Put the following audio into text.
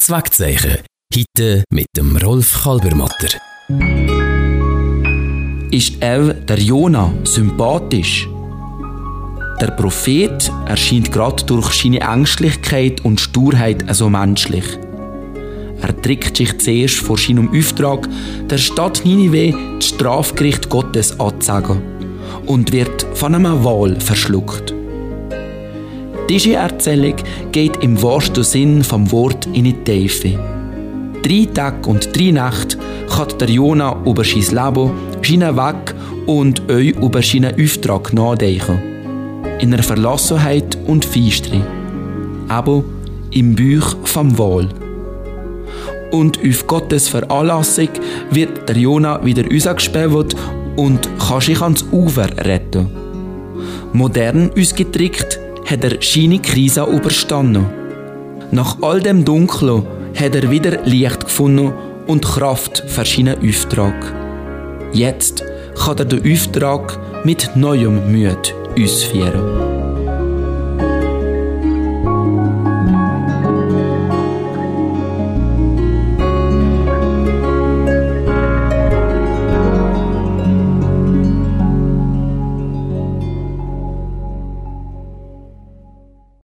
Zweckzeichen. Heute mit dem Rolf Kalbermatter. Ist auch der Jona sympathisch? Der Prophet erscheint gerade durch seine Ängstlichkeit und Sturheit so menschlich. Er trägt sich zuerst vor seinem Auftrag, der Stadt Ninive das Strafgericht Gottes anzusagen und wird von einem Wal verschluckt. Diese Erzählung geht im wahrsten Sinn vom Wort in die Tiefe. 3 Tage und 3 Nächte kann der Jona über sein Leben, seinen Weg und euch über seinen Auftrag nachdenken. In einer Verlassenheit und Feistere. Aber im Bauch vom Wal. Und auf Gottes Veranlassung wird der Jona wieder rausgespäht und kann sich ans Ufer retten. Modern ausgedrückt hat er seine Krise überstanden. Nach all dem Dunklen hat er wieder Licht gefunden und Kraft für seinen Auftrag. Jetzt kann er den Auftrag mit neuem Mut ausführen.